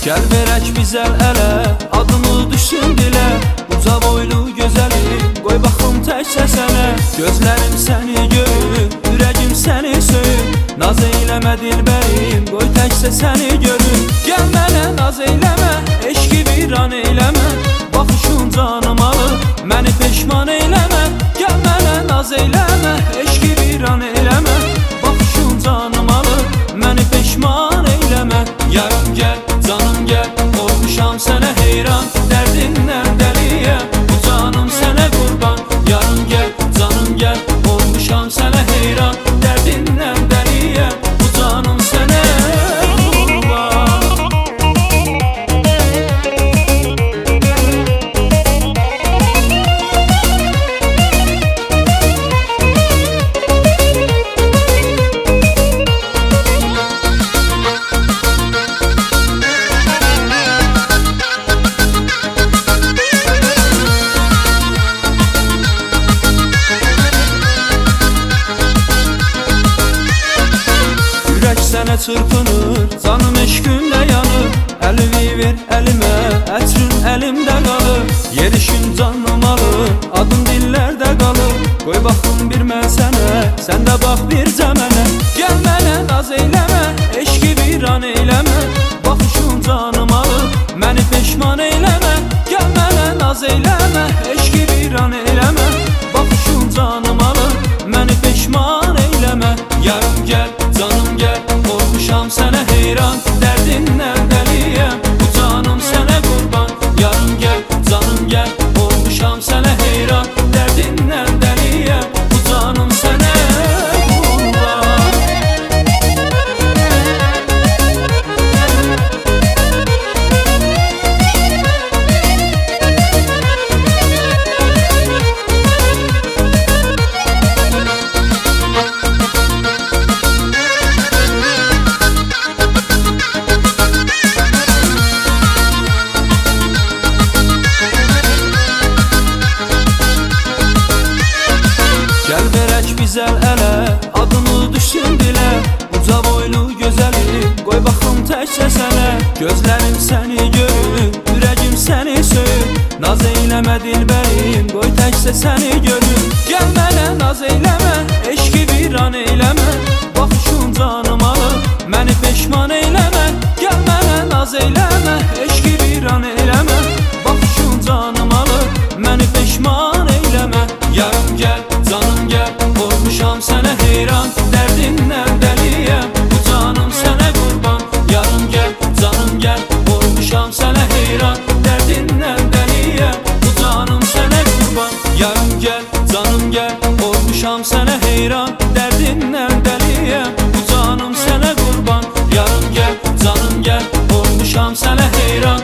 Gel verək bizəl ələ, adını düşsün dilə. Uca boylu gözəlim, qoy baxım təkcə sənə. Gözlərim səni görür, ürəgim səni söyür. Naz eyləmə dilbərim, qoy təkcə səni görür. Gəl mənə naz eyləmə, eşqi viran eyləmə. Baxışın canım alır, məni peşman eyləmə. Gəl mənə naz eyləmə, eşqi viran eyləmə. Baxışın canım alır, məni peşman eyləmə. Yarım gəl, canım gəl, olmuşam sənə heyran. Dərdindən dəliyəm, bu canım sənə qurban. Yarım gəl, canım gəl, olmuşam sənə heyran. Dərdindən dəliyəm, bu canım sənə qurban. Sənə çırpınır, canım eşqinlə yanır. Əlini ver əlimə, ətrin əlimdə qalır. Yerişin canım alır, adın dillərdə qalır. Qoy baxım bir mən sənə, sən də bax bircə mənə. Gəl mənə naz eyləmə, eşqi viran eyləmə. Baxışın canım alır, məni peşman eyləmə. Gəl mənə naz eyləmə, eşqi viran eyləmə. Baxışın canım alır, məni peşman eyləmə. Yarım gəl, canım gəl, olmuşam sənə heyran. Dərdindən dəliyəm, bu canım sənə qurban. Yarım gəl, canım gəl, olmuşam sənə heyran. Dərdindən dəliyəm, bu canım sənə qurban. Gəl verək bizəl ələ, adını düşsün dilə. Uca boylu gözəlim, qoy baxım təkcə sənə. Gözlərim səni görür, ürəgim səni söyür. Naz eyləmə dilbərim, qoy təkcə səni görür. Gəl mənə naz eyləmə, eşqi viran eyləmə. Baxışın canım alır, məni peşman eyləmə. Gəl mənə naz eyləmə, eşqi viran eyləmə. Baxışın canım alır, məni peşman eyləmə. Yarım gəl, canım gəl, olmuşam sənə heyran. Dərdindən dəliyəm, bu canım sənə qurban. Yarım gəl, canım gəl, olmuşam sənə heyran. Dərdindən dəliyəm, bu canım sənə qurban. Yarım gəl, canım gəl, olmuşam sənə heyran. Dərdindən dəliyəm, bu canım sənə qurban. Yarım gəl, canım gəl, olmuşam sənə heyran.